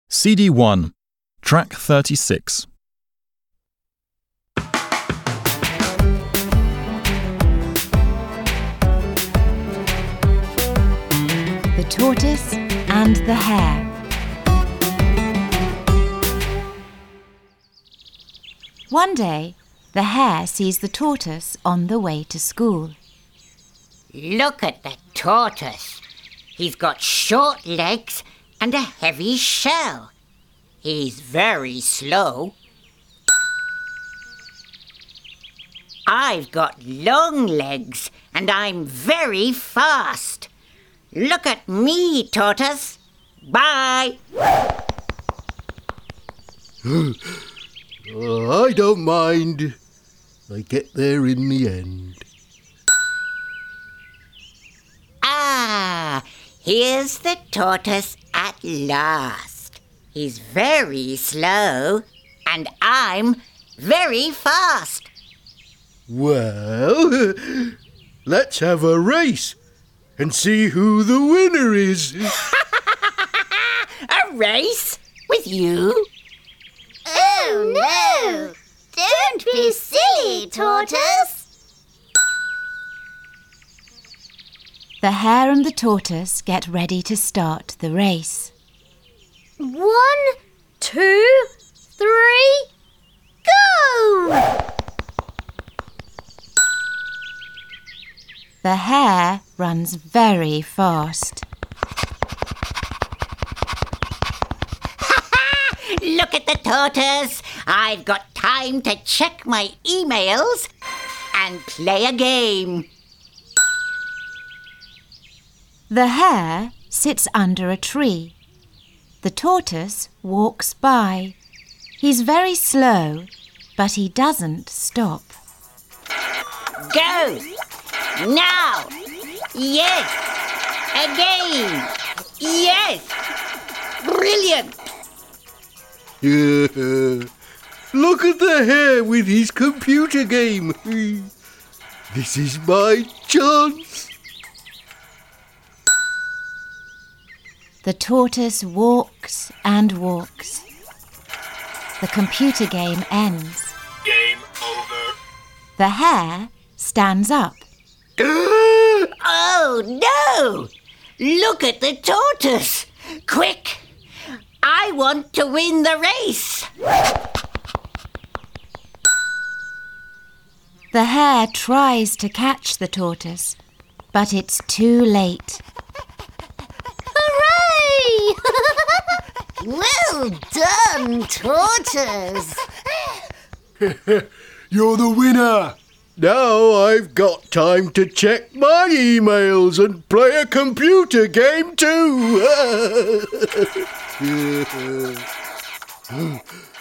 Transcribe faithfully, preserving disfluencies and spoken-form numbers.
C D one, Track thirty-six. The Tortoise and the Hare. One day, the hare sees the tortoise on the way to school. Look at the tortoise. He's got short legs and a heavy shell. He's very slow. I've got long legs and I'm very fast. Look at me, tortoise. Bye. Oh, I don't mind. I get there in the end. Ah, here's the tortoise at last. He's very slow and I'm very fast. Well, let's have a race and see who the winner is. A race? With you? Oh, no! Don't be silly, Tortoise! The hare and the tortoise get ready to start the race. One, two, three, go! The hare runs very fast. Look at the tortoise. I've got time to check my emails and play a game. The hare sits under a tree. The tortoise walks by. He's very slow, but he doesn't stop. Go! Now! Yes! Again! Yes! Brilliant! Look at the hare with his computer game. This is my chance. The tortoise walks and walks. The computer game ends. Game over. The hare stands up. Oh, no! Look at the tortoise! Quick! I want to win the race! The hare tries to catch the tortoise, but it's too late. Hooray! Well done, Tortoise! You're the winner. Now I've got time to check my emails and play a computer game too.